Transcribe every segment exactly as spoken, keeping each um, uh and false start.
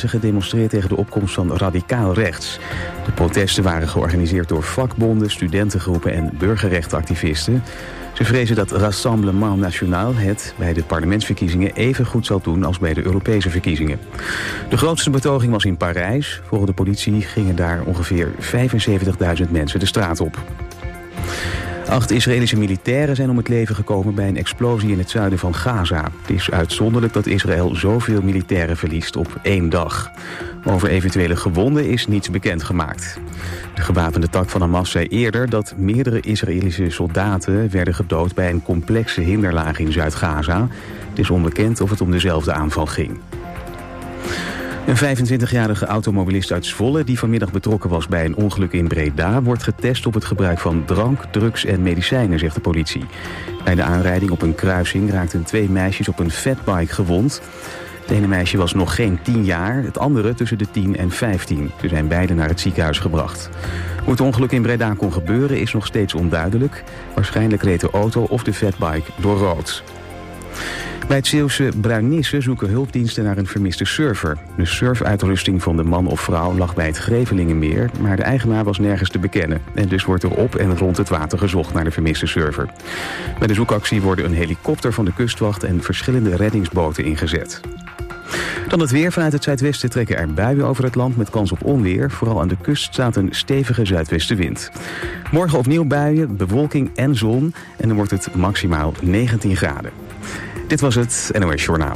dagen gedemonstreerd tegen de opkomst van radicaal rechts. De protesten waren georganiseerd door vakbonden, studentengroepen en burgerrechtenactivisten. Ze vrezen dat Rassemblement National het bij de parlementsverkiezingen even goed zal doen als bij de Europese verkiezingen. De grootste betoging was in Parijs. Volgens de politie gingen daar ongeveer vijfenzeventigduizend mensen de straat op. Acht Israëlische militairen zijn om het leven gekomen bij een explosie in het zuiden van Gaza. Het is uitzonderlijk dat Israël zoveel militairen verliest op één dag. Over eventuele gewonden is niets bekendgemaakt. De gewapende tak van Hamas zei eerder dat meerdere Israëlische soldaten werden gedood bij een complexe hinderlaag in Zuid-Gaza. Het is onbekend of het om dezelfde aanval ging. Een vijfentwintigjarige automobilist uit Zwolle die vanmiddag betrokken was bij een ongeluk in Breda wordt getest op het gebruik van drank, drugs en medicijnen, zegt de politie. Bij de aanrijding op een kruising raakten twee meisjes op een fatbike gewond. Het ene meisje was nog geen tien jaar, het andere tussen de tien en vijftien. Ze zijn beide naar het ziekenhuis gebracht. Hoe het ongeluk in Breda kon gebeuren is nog steeds onduidelijk. Waarschijnlijk reed de auto of de fatbike door rood. Bij het Zeeuwse Bruinisse zoeken hulpdiensten naar een vermiste surfer. De surfuitrusting van de man of vrouw lag bij het Grevelingenmeer, maar de eigenaar was nergens te bekennen. En dus wordt er op en rond het water gezocht naar de vermiste surfer. Bij de zoekactie worden een helikopter van de kustwacht en verschillende reddingsboten ingezet. Dan het weer. Vanuit het zuidwesten trekken er buien over het land met kans op onweer. Vooral aan de kust staat een stevige zuidwestenwind. Morgen opnieuw buien, bewolking en zon. En dan wordt het maximaal negentien graden. Dit was het N O S Journaal.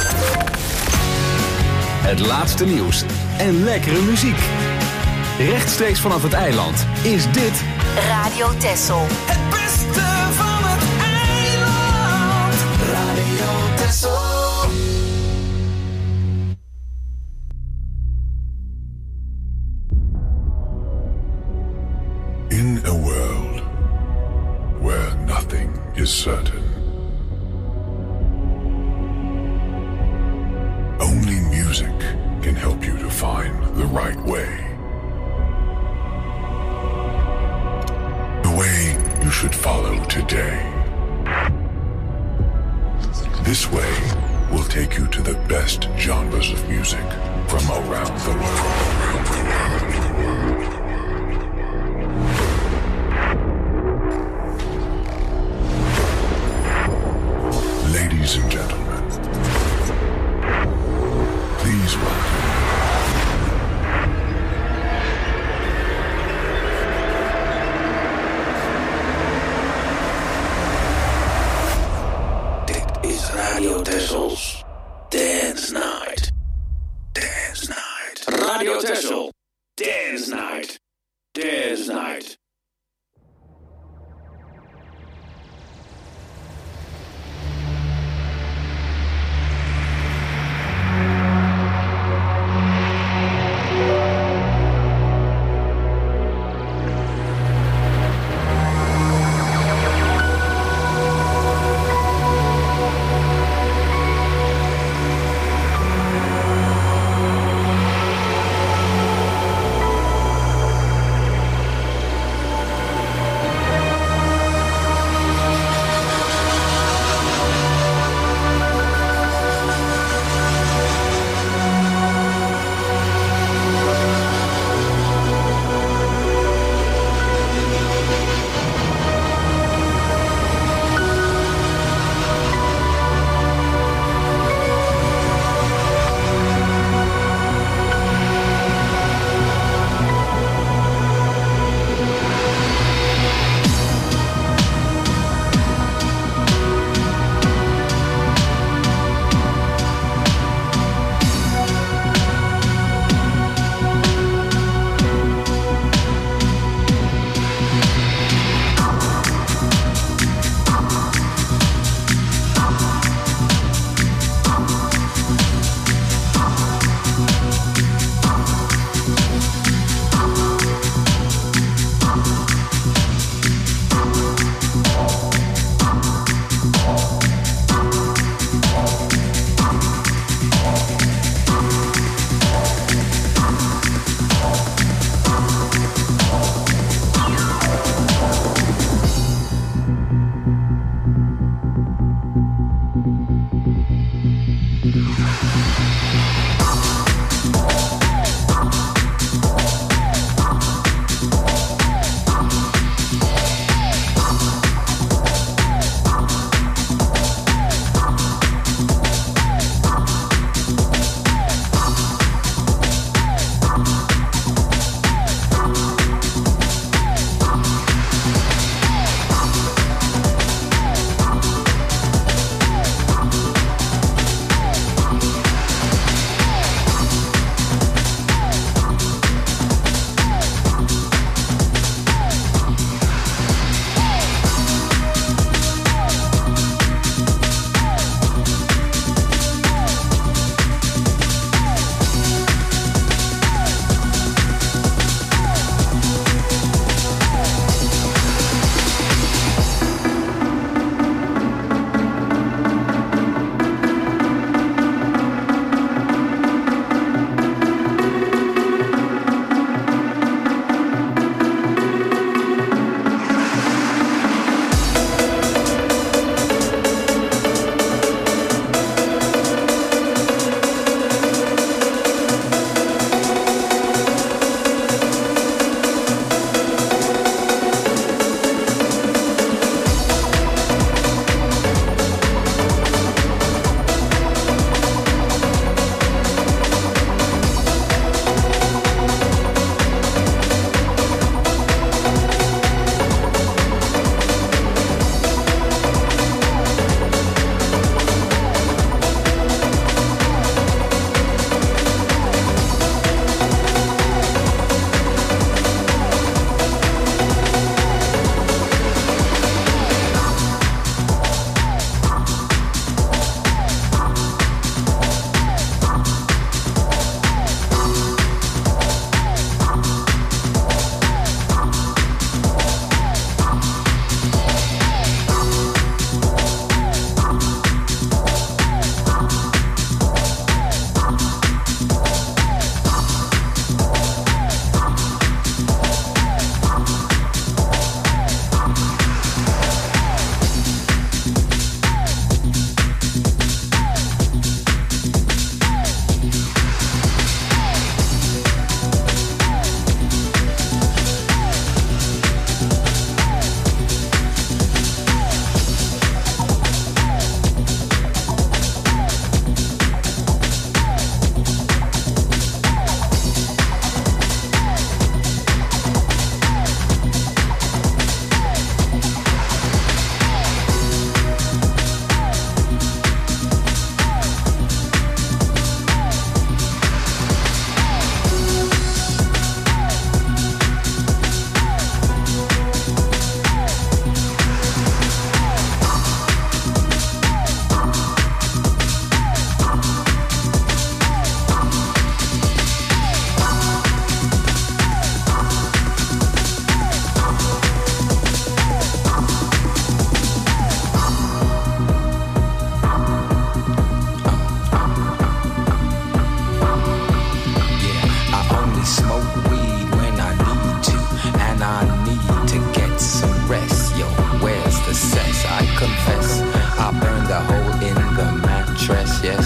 Het laatste nieuws en lekkere muziek. Rechtstreeks vanaf het eiland is dit Radio Texel. Het beste van het eiland. Radio Texel. In a world where nothing is certain, only music can help you to find the right way. The way you should follow today. This way will take you to the best genres of music from around the world. Ladies and gentlemen, please welcome. Dit is Radio Texel's Dance Night. Dance Night. Radio Texel. Dance Night. Dance Night.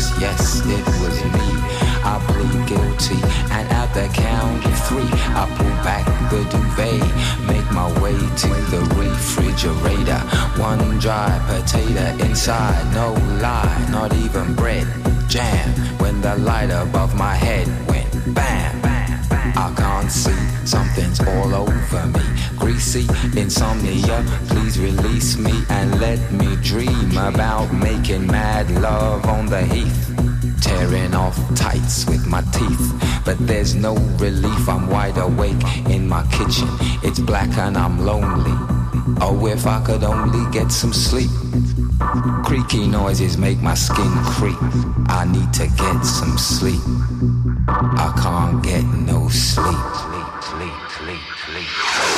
yes, yes, it was me. I plead guilty, and at the count of three, I pull back the duvet, make my way to the refrigerator. One dry potato inside, no lie, not even bread. Jam, when the light above my head went bam. I can't see, something's all over me. Greasy insomnia, please release me and let me dream about making mad love on the heath. Tearing off tights with my teeth, but there's no relief. I'm wide awake in my kitchen. It's black and I'm lonely. Oh, if I could only get some sleep. Creaky noises make my skin creep. I need to get some sleep. I can't get no sleep. Sleep, sleep, sleep, sleep.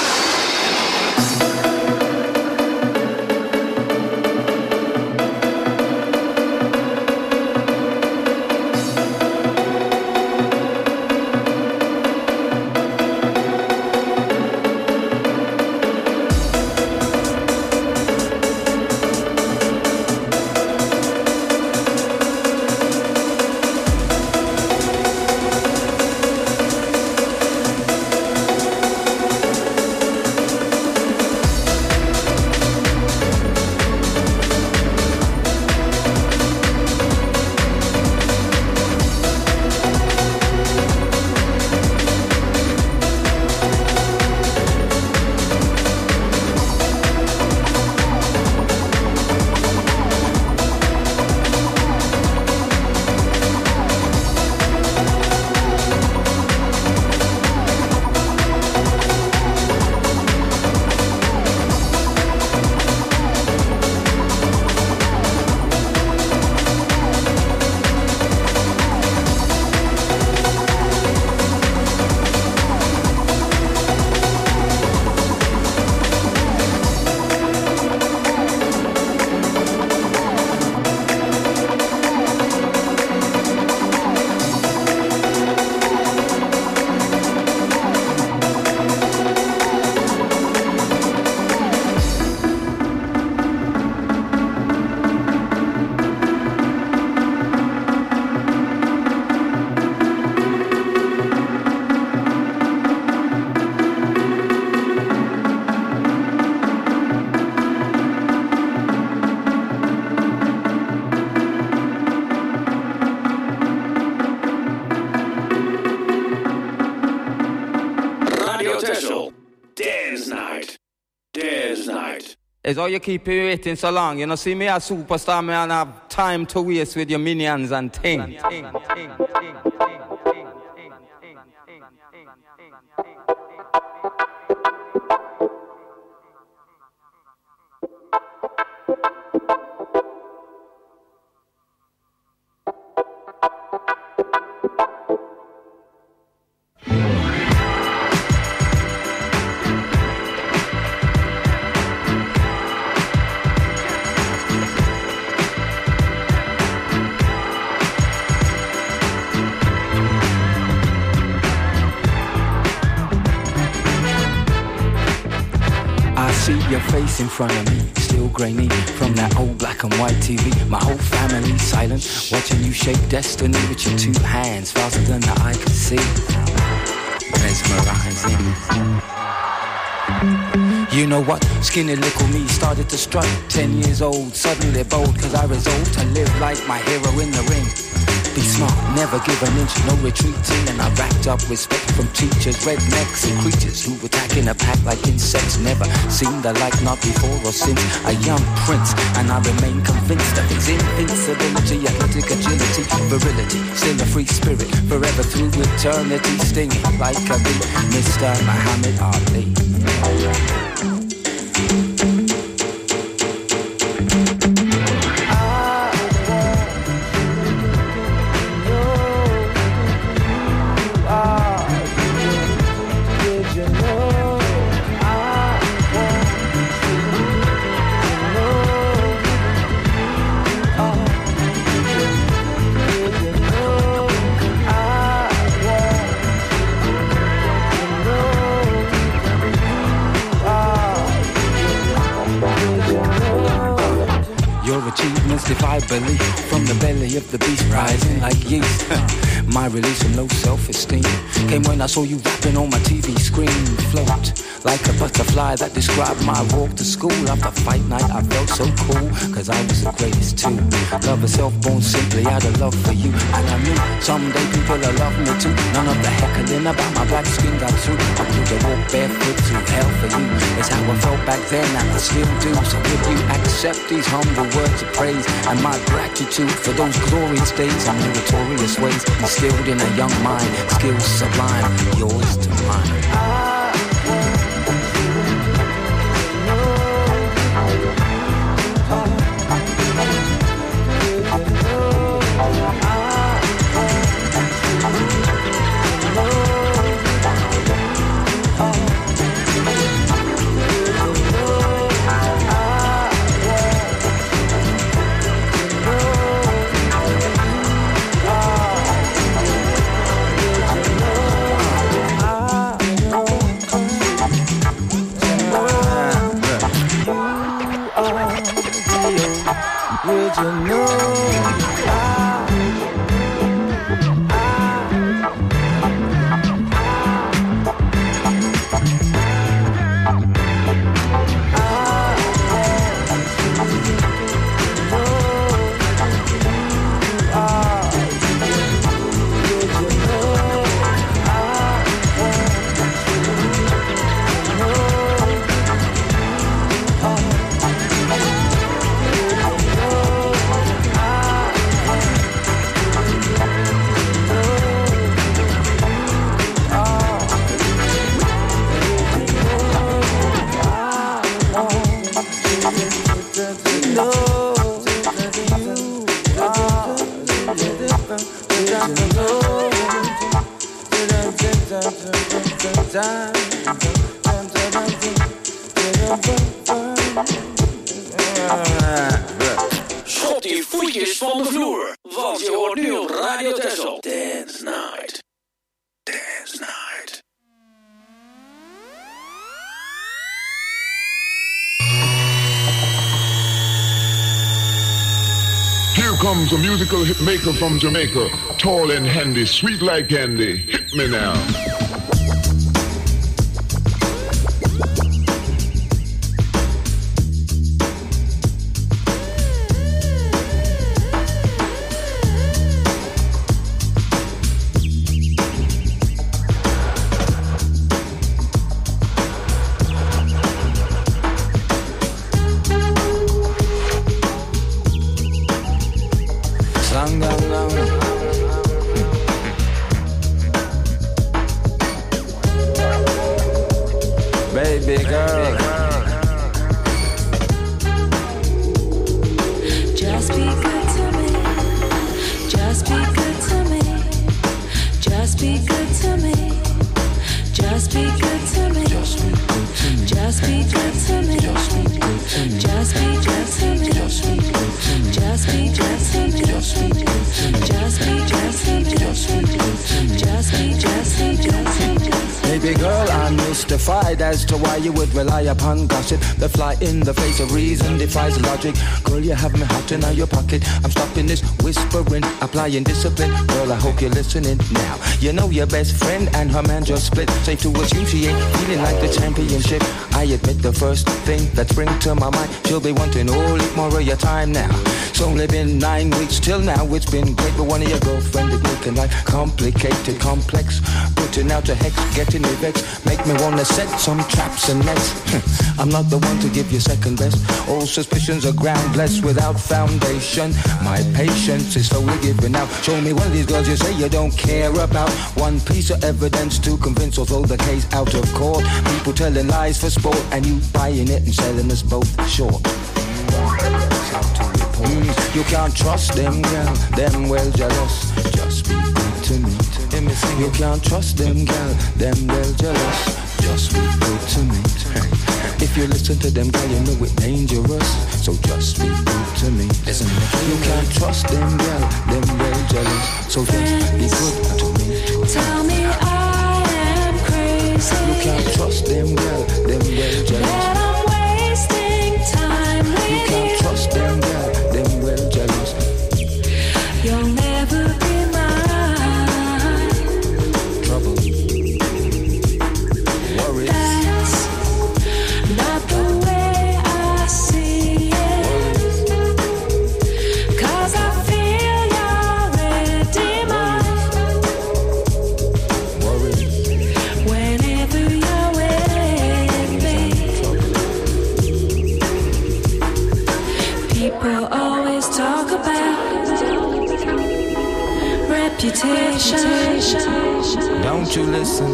It's all you keep waiting so long. You know, see me a superstar, me and have time to waste with your minions and things. Your face in front of me, still grainy from that old black and white T V. My whole family silent, watching you shape destiny with your two hands, faster than the eye can see. Mesmerizing. You know what? Skinny little me started to strut. Ten years old, suddenly bold, cause I resolved to live like my hero in the ring. Be smart, never give an inch, no retreating. And I racked up respect from teachers, rednecks and creatures who attack in a pack like insects. Never seen the like, not before or since. A young prince, and I remain convinced of his invincibility, athletic agility, virility. Still a free spirit, forever through eternity, stinging like a bee. Mister Muhammad Ali. If I believe from the belly of the beast, rising like yeast. My release from low self-esteem came when I saw you rapping on my T V screen. Float like a butterfly that described my walk to school. After fight night I felt so cool, cause I was the greatest too. Love herself born simply out of love for you. And I knew someday people will love me too. None of the heckling about my black skin got through. I knew to walk barefoot through hell for you. It's how I felt back then and I still do. So if you accept these humble words of praise and my gratitude for those glorious days and meritorious ways instilled in a young mind, skills sublime, yours to mine. Would you know Schot die voetjes van de vloer, want je hoort nu op Radio Texel. Dance Night. Dance Night. Here comes a musical hitmaker from Jamaica, tall and handy, sweet like candy. Hit me now. Baby girl, just be good to me, just be good to me, just be good to me, just be good to me, just be good to me, just be good to me, just be good to me, just be good to me, just be good to me, just be good to me, just be good to me, just be good to me, just be good to me, just be just be just be just. Baby girl, I'm mystified as to why you would rely upon gossip. The fly in the face of reason defies logic. Girl, you have me hot in your pocket. I'm stopping this whispering, applying discipline. Girl, I hope you're listening now. You know your best friend and her man just split. Safe to assume she ain't feeling like the championship. I admit the first thing that springs to my mind, she'll be wanting all more of your time now. It's only been nine weeks till now. It's been great, but one of your girlfriend is making life complicated, complex. Putting out a hex, getting me vexed. Make me wanna set some traps and nets. I'm not the one to give you second best. All suspicions are groundless without foundation. My patience is slowly giving out. Show me one of these girls you say you don't care about. One piece of evidence to convince or throw the case out of court. People telling lies for sport and you buying it and selling us both short. Mm, you can't trust them, girl, them well jealous. Just be good to me. You can't trust them, girl, them well jealous. Just be good to me. If you listen to them, girl, you know it's dangerous. So just be good to me. Listen, you can't trust them, girl, them well jealous. So just be good to me. Tell me I am crazy. You can't trust them, girl, them well jealous. That I'm wasting time with you. You can't trust them, girl, them well jealous. won't you listen?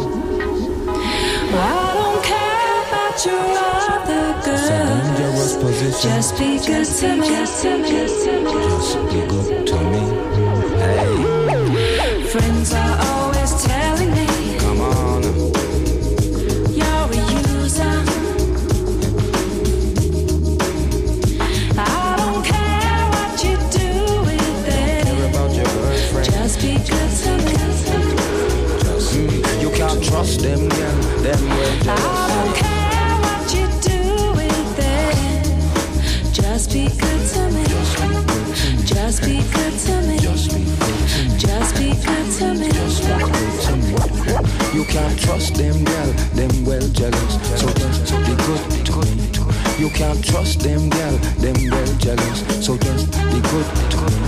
I don't care about your other girls. Just be good to me. Just be good to me. Hey. Friends are always telling me, come on, you're a user. I don't care what you do with it. Care about your girlfriend. Just be good to me. Just, mm, you can't trust them, yeah, them well. I don't care what you do with it. Just be good to me. Just be good to me. Just be good to me. You can't trust them, girl, them well jealous. So just be good to me. You can't trust them, girl, them well jealous. So just be good to me.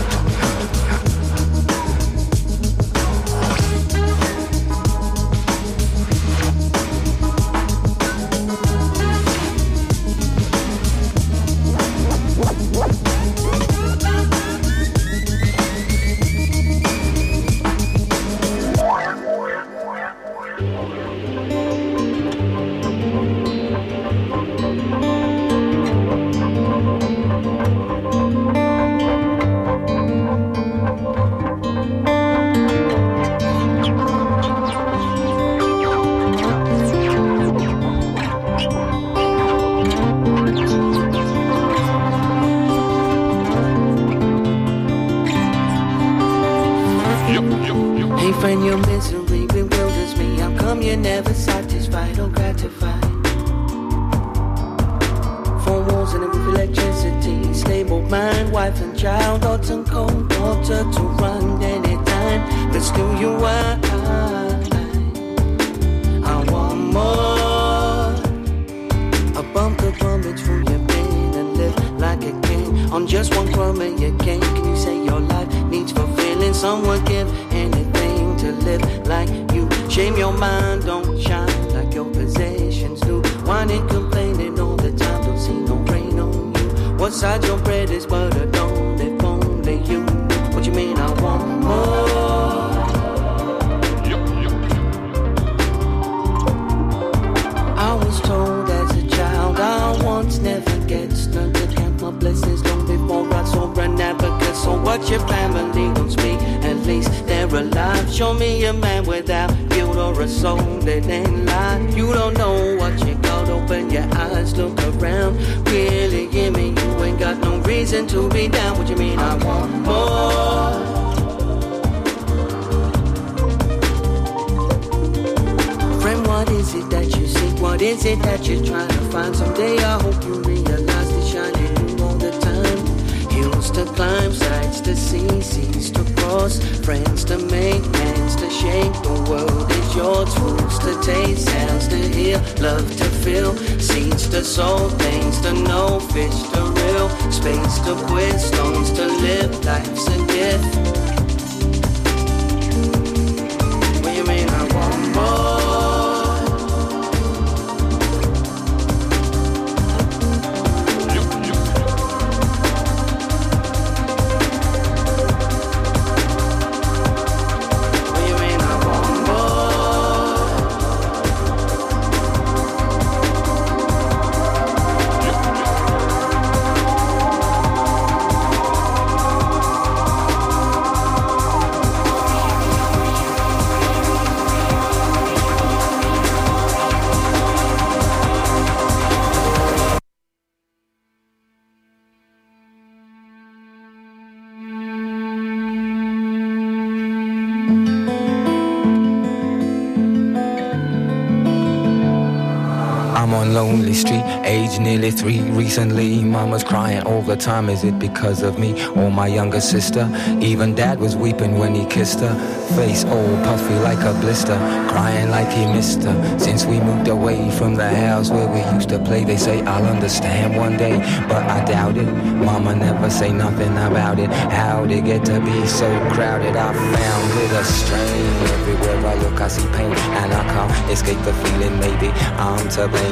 Lonely street, age nearly three. Recently, mama's crying all the time. Is it because of me or my younger sister? Even dad was weeping when he kissed her. Face all puffy like a blister, crying like he missed her. Since we moved away from the house where we used to play, they say I'll understand one day, but I doubt it. Mama never say nothing about it. How'd it get to be so crowded? I found it a strain. Everywhere I look I see pain, and I can't escape the feeling maybe I'm to blame.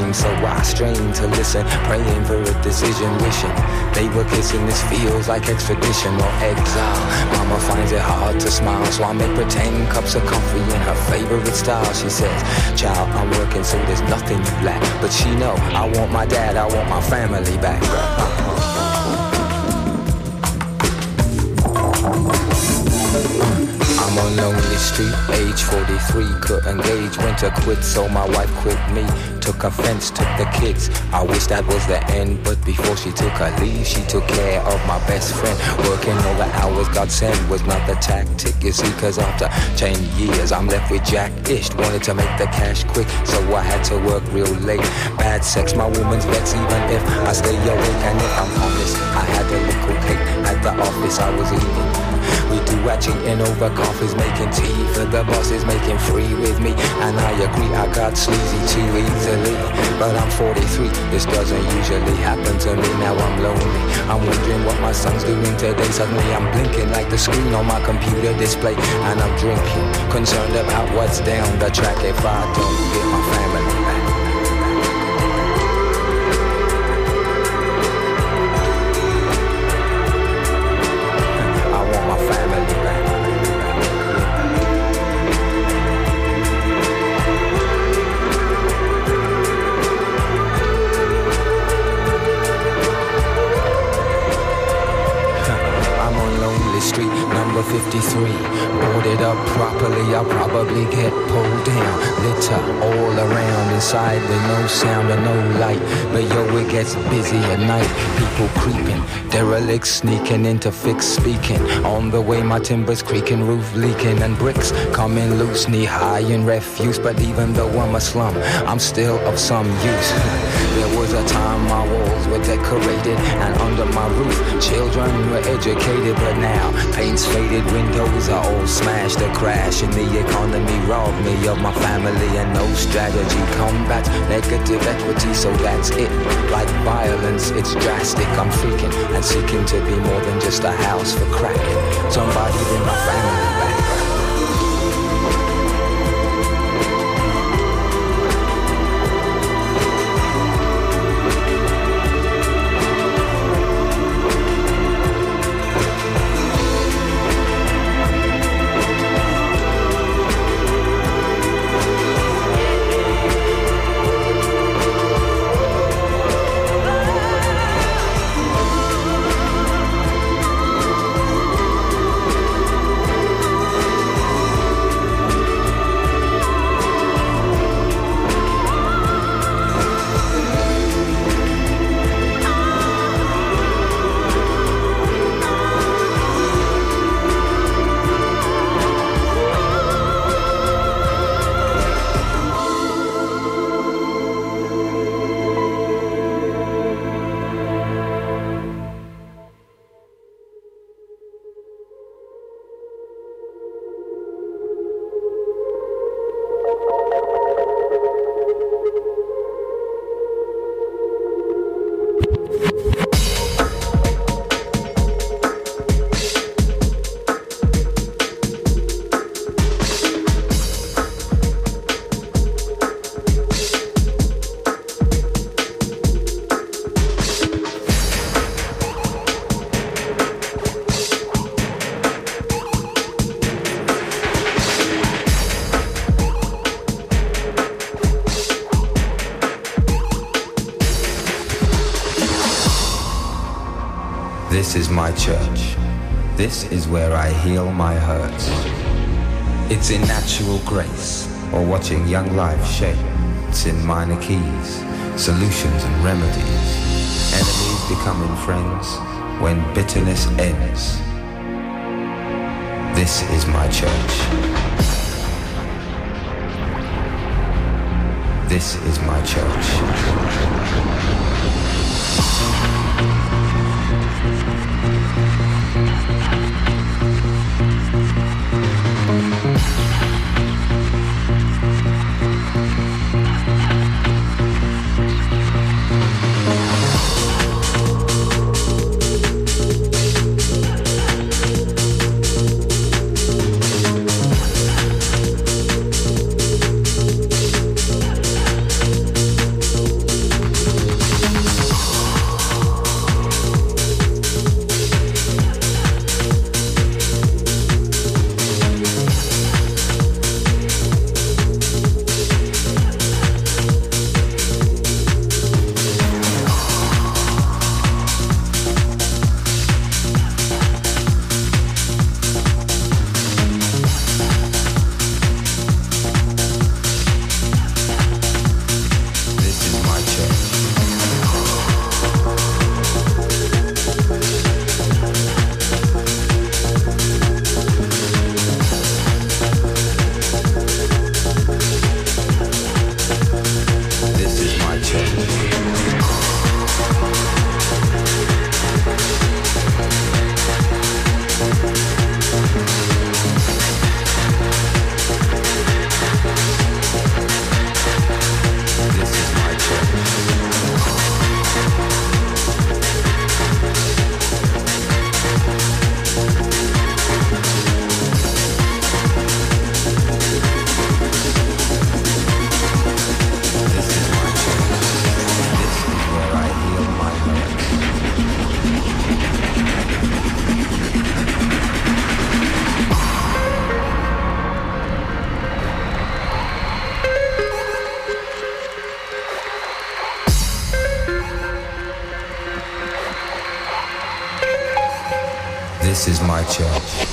dream, so I strain to listen, praying for a decision, wishing they were kissing. This feels like extradition or exile. Mama finds it hard to smile, so I make pretend cups of coffee in her favorite style. She says, child, I'm working so there's nothing you lack. But she know, I want my dad, I want my family back. I'm on lonely street, age forty-three, couldn't gauge when to quit, so my wife quit me. Took offense, took the kids. I wish that was the end, but before she took her leave, she took care of my best friend. Working all the hours God sent was not the tactic, you see, cause after ten years I'm left with Jack-ish. Wanted to make the cash quick, so I had to work real late. Bad sex, my woman's vex, even if I stay awake. And if I'm honest, I had a little cake at the office I was eating. We do our cheating over coffees, making tea for the bosses, making free with me. And I agree, I got sleazy too easily. But I'm forty-three, this doesn't usually happen to me. Now I'm lonely, I'm wondering what my son's doing today. Suddenly I'm blinking like the screen on my computer display. And I'm drinking, concerned about what's down the track if I don't get my family back. fifty-three, boarded up properly, I'll probably get pulled down. Litter all around, inside with no sound and no light. But yo, it gets busy at night. People creeping, derelicts sneaking into fixed speaking. On the way my timbers creaking, roof leaking, and bricks coming loose, knee high in refuse. But even though I'm a slum, I'm still of some use. There was a time my walls were decorated, and under my roof children were educated. But now paint's faded, windows are all smashed. A crash in the economy robbed me of my family, and no strategy combats negative equity. So that's it, like violence, it's drastic. I'm freaking and seeking to be more than just a house for cracking. Somebody in my family back. This is my church. This is where I heal my hurts. It's in natural grace, or watching young life shape. It's in minor keys, solutions and remedies. Enemies becoming friends when bitterness ends. This is my church. This is my church. This is my church.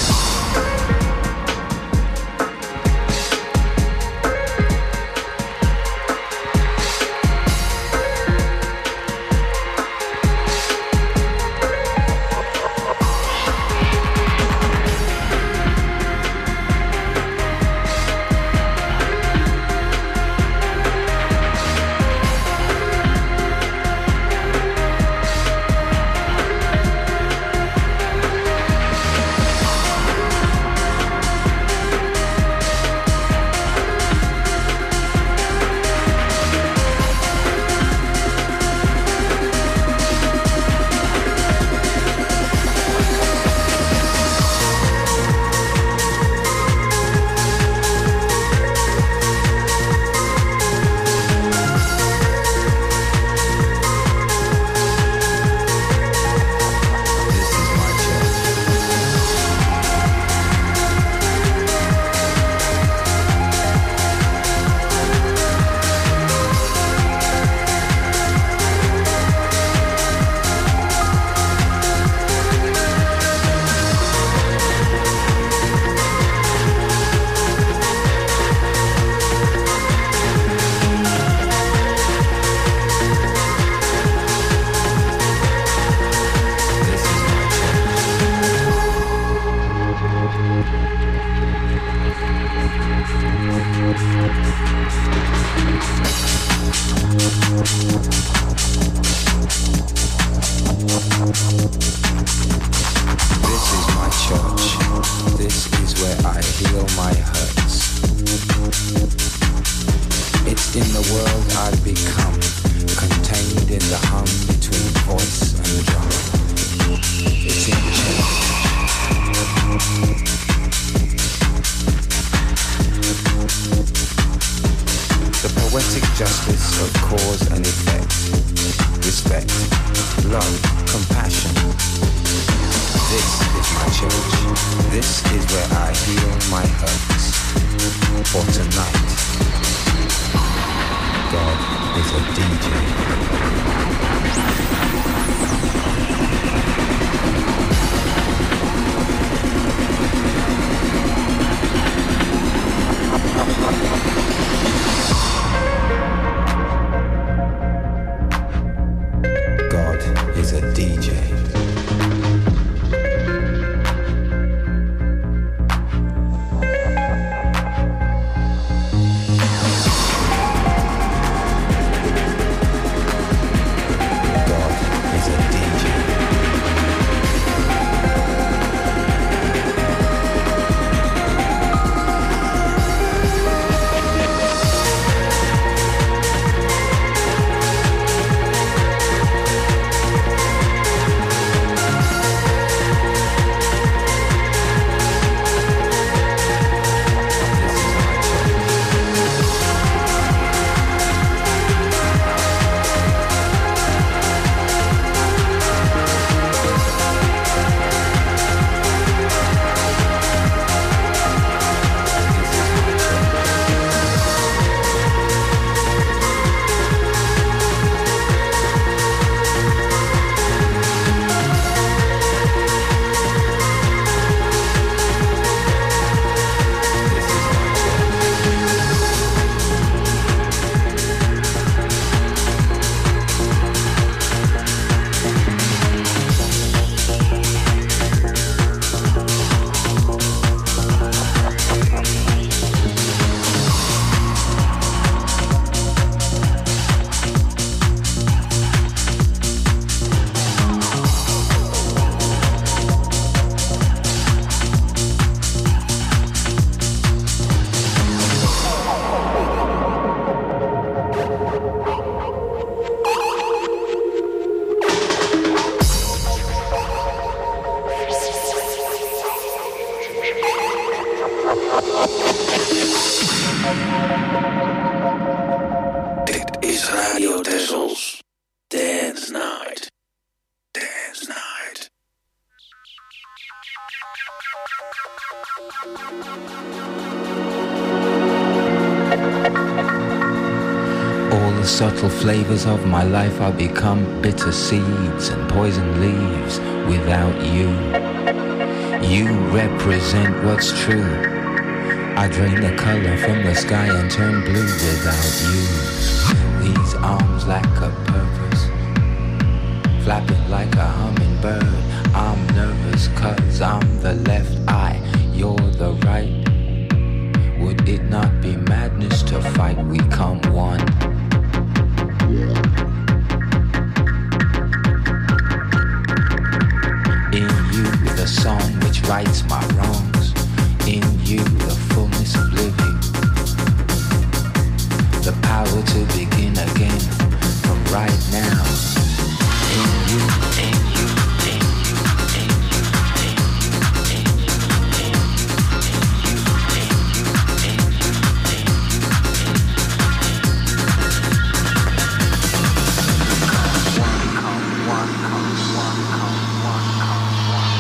All the subtle flavors of my life are become bitter seeds and poison leaves, without you. You represent what's true. I drain the color from the sky and turn blue without you. These arms lack a purpose, flapping like a hummingbird. I'm nervous cause I'm the left eye, you're the right. Would it not be madness to fight? We come one. In you the song which rights my wrongs. In you the fullness of living. The power to begin again from right now. In you, in you, in you, in you, in you, in you, in you, in you, in you, in you, in you, one, come, one, come, one, come, one,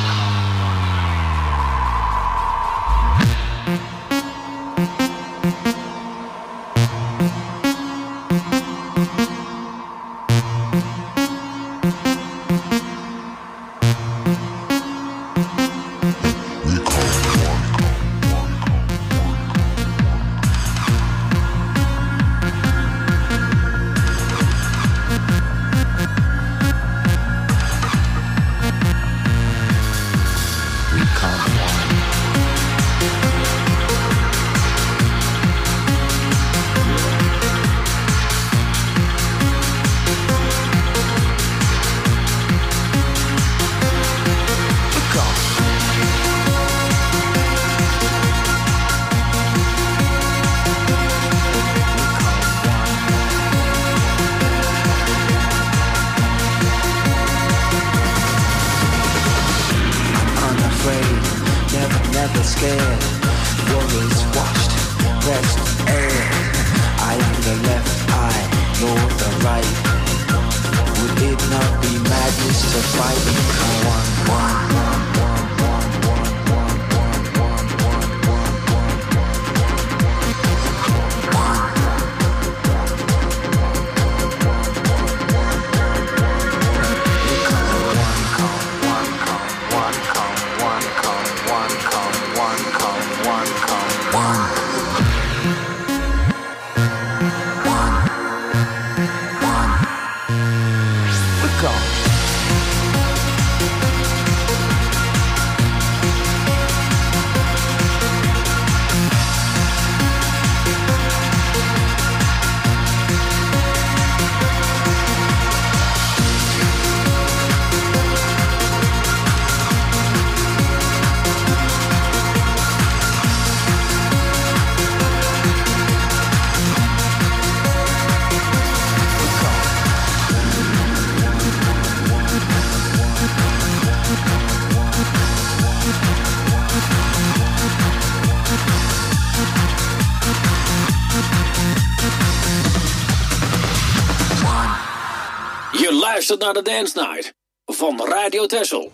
Luister naar de Dance Night van Radio Texel.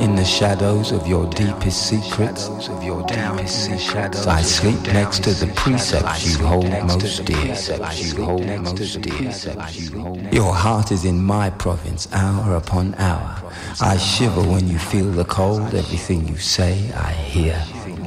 in the shadows of your deepest secrets. I sleep next to the precepts you hold most dear. Your heart is in my province, hour upon hour. I shiver when you feel the cold. Everything you say, I hear.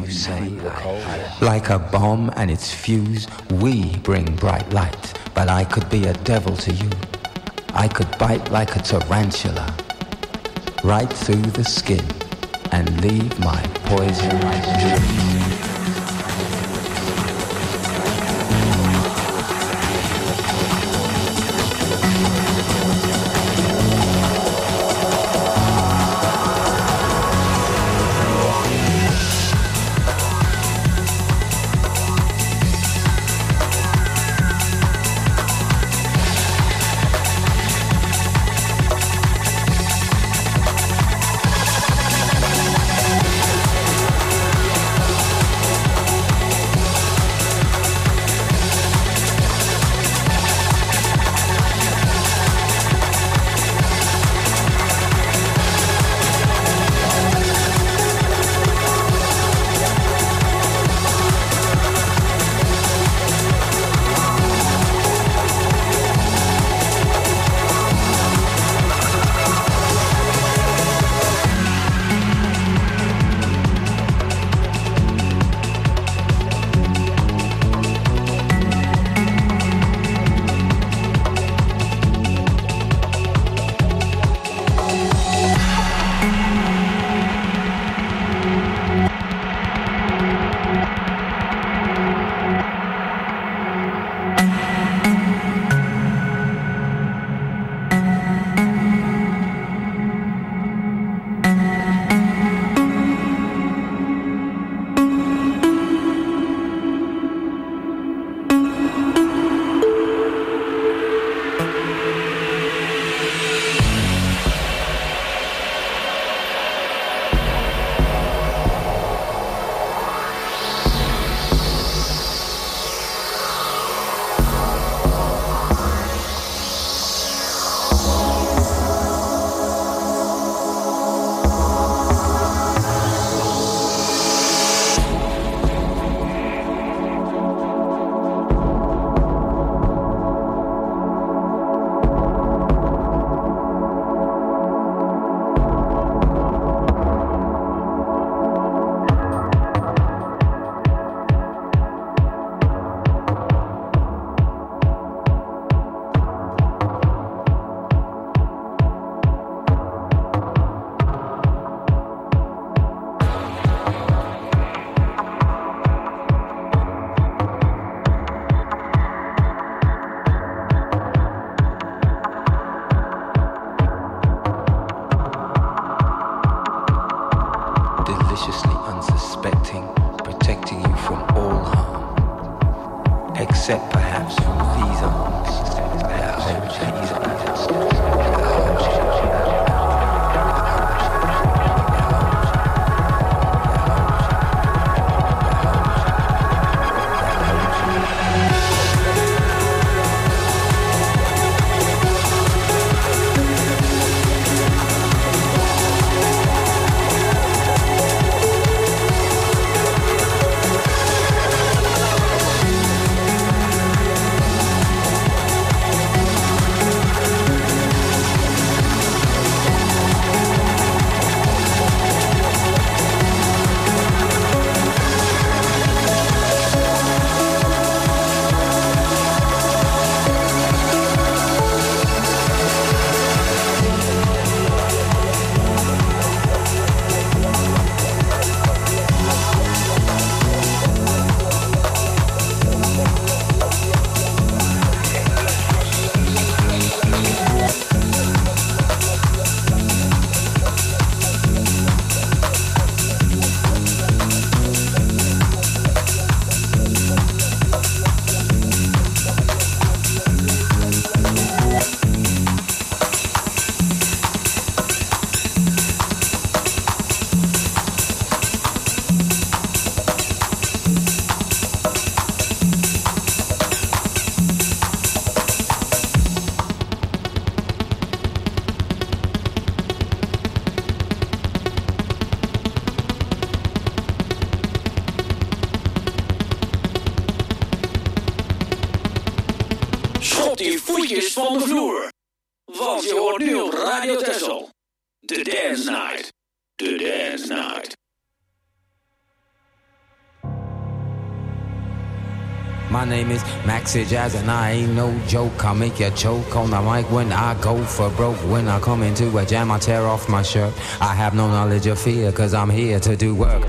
Like a bomb and its fuse, we bring bright light. But I could be a devil to you. I could bite like a tarantula, right through the skin, and leave my poison dreams. except perhaps from these arms that hold van de vloer. Want je hoort nu op Radio Texel. The Dance Night. The Dance Night. My name is Maxi Jazz and I ain't no joke. I make you choke on the mic when I go for broke. When I come into a jam, I tear off my shirt. I have no knowledge of fear, cause I'm here to do work.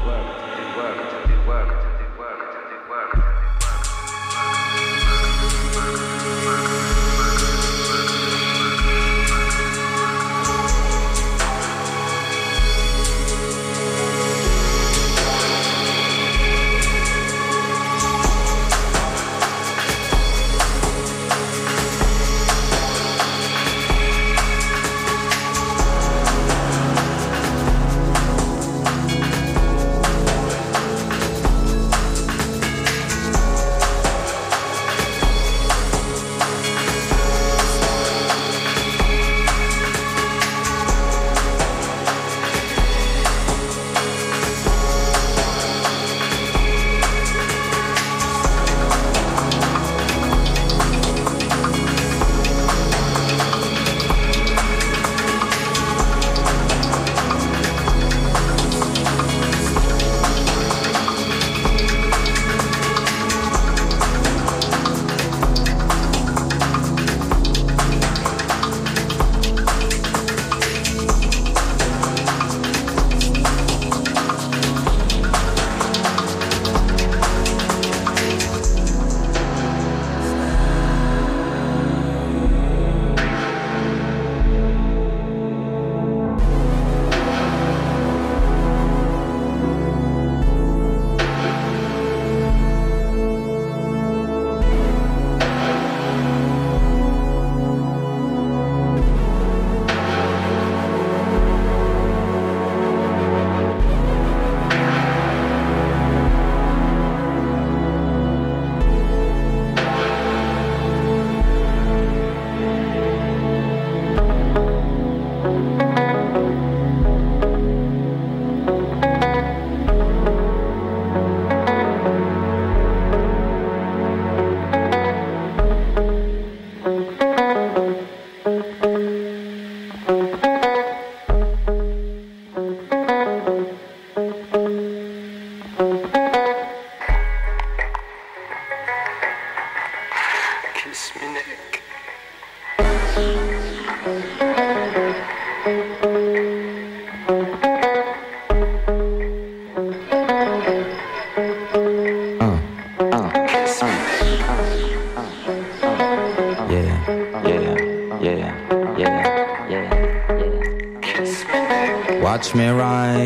Watch me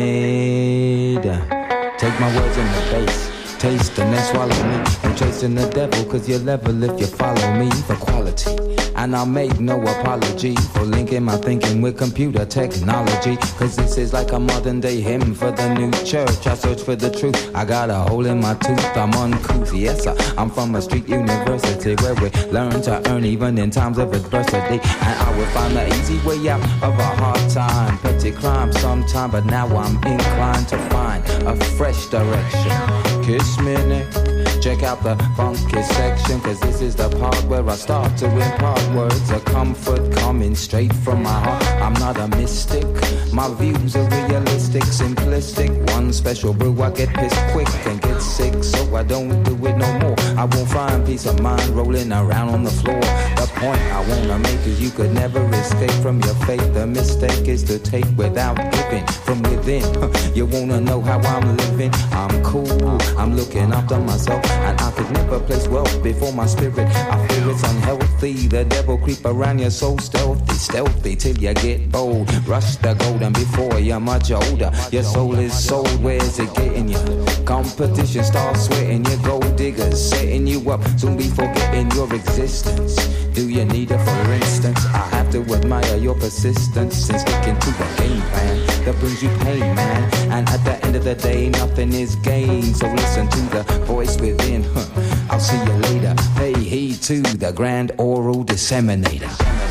ride. Take my words in the face. Taste and then swallow me. I'm chasing the devil cause you're level if you follow me for quality. And I'll make no apology for linking my thinking with computer technology. Cause this is like a modern day hymn for the new church. I search for the truth, I got a hole in my tooth. I'm uncouth, yes sir, I'm from a street university where we learn to earn even in times of adversity. And I will find the easy way out of a hard time. Petty crime sometime, but now I'm inclined to find a fresh direction. Kiss me neck, check out the funky section, cause this is the part where I start to impart words of comfort coming straight from my heart. I'm not a mystic, my views are realistic, simplistic. One special brew, I get pissed quick and get sick, so I don't do it no more. I won't find peace of mind rolling around on the floor. The point I wanna make is you could never escape from your fate. The mistake is to take without giving from within. You wanna know how I'm living? I'm cool, I'm looking after myself, and I could never place wealth before my spirit. I feel it's unhealthy. The devil creep around you so stealthy, stealthy till you get bold. Rush the golden before you're much older. Your soul is sold, where's it getting you? Competition starts sweating, your gold diggers setting you up, soon be forgetting your existence. Do you need it for instance? I have to admire your persistence in sticking to a game plan that brings you pain, man. And at the end of the day, nothing is gained. So listen to the voice within. Huh. I'll see you later. Pay heed to the grand oral disseminator.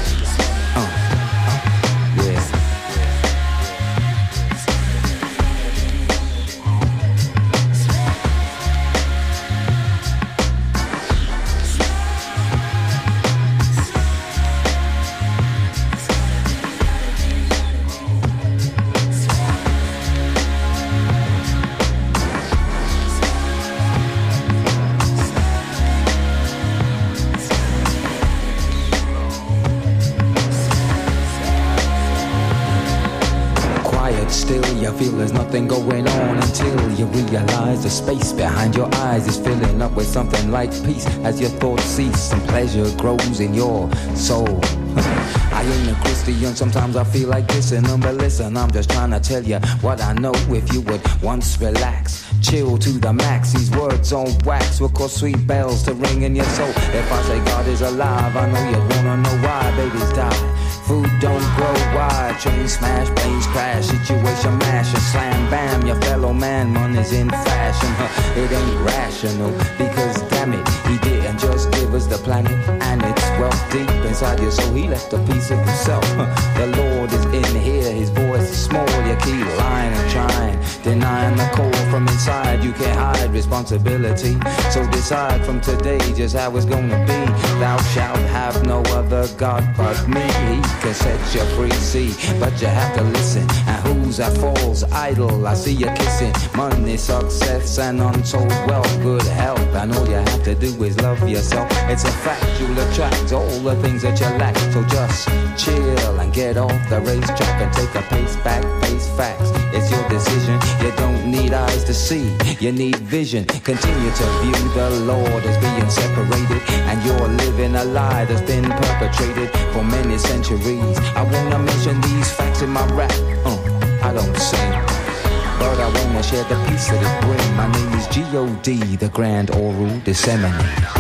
Uh. Yeah. still you feel there's nothing going on until you realize the space behind your eyes is filling up with something like peace. As your thoughts cease and pleasure grows in your soul. I ain't a Christian, sometimes I feel like dissing them, but listen, I'm just trying to tell you what I know. If you would once relax, chill to the max, these words on wax will cause sweet bells to ring in your soul. If I say God is alive, I know you'd wanna know why babies die. Food don't grow wide, train smash, planes crash, situation mash, and slam bam, your fellow man, money's in fashion. Huh, it ain't rational, because damn it, he didn't just give us the planet, and it's wealth deep inside you, so he left a piece of himself. Huh, the Lord is in here, his voice is small, you keep lying and trying, denying the call from inside, you can't hide responsibility, so decide from today just how it's gonna be. Thou shalt have no other God but me. He can set you free, see, but you have to listen. And who's that false idol? I see you kissing money, success, and untold wealth, good health, and all you have to do is love yourself. It's a fact, you'll attract all the things that you lack. So just chill and get off the racetrack and take a pace back, face facts. It's your decision. You don't need eyes to see, you need vision. Continue to view the Lord as being separated, and you're living a lie that's been perpetrated for many centuries. I wanna mention these facts in my rap. Uh, I don't sing, but I wanna share the peace that it brings. My name is G O D, the Grand Oral Disseminator.